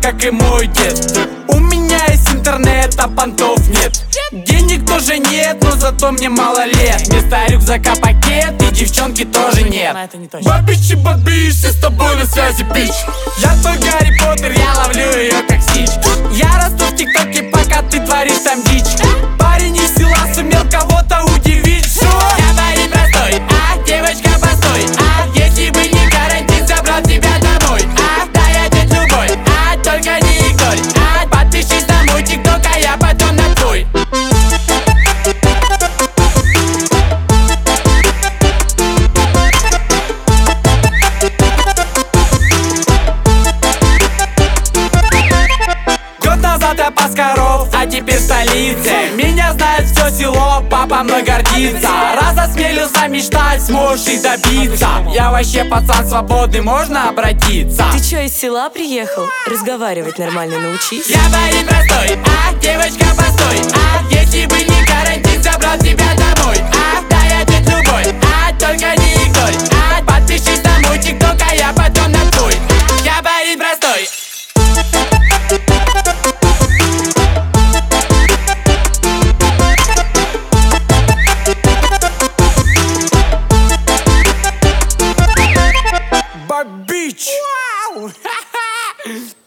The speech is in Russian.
как и мой дед. У меня есть интернет, а понтов нет. Денег тоже нет, но зато мне мало лет. Вместо рюкзака пакет и девчонки тоже нет. Бабичи, бабичи, с тобой на связи, бич. Я твой Гарри Поттер, я ловлю ее как Стич. Я расту в ТикТоке, пока ты творишь там дичь. Парень из села сумел кого-то удивить. Шо? Я парень простой, а девочка постой. А если бы не карантин, забрал тебя домой. А да, я дед любой, а только не игнорь. А подпишись на мой ТикТок, а я потом на твой. Я пас коров, а теперь в столице. Меня знает все село, папа мной гордится. Раз осмелился мечтать, сможешь и добиться. Я вообще пацан свободный, можно обратиться. Ты чё, из села приехал? Разговаривать нормально научись. Я парень простой, а девочка постой. А если бы не карантин, забрал тебя домой. А да, я дед любой, а только не игнорь. А подпишись на мой ТикТок, а я потом на твой. Я парень простой. Бабич! Вау!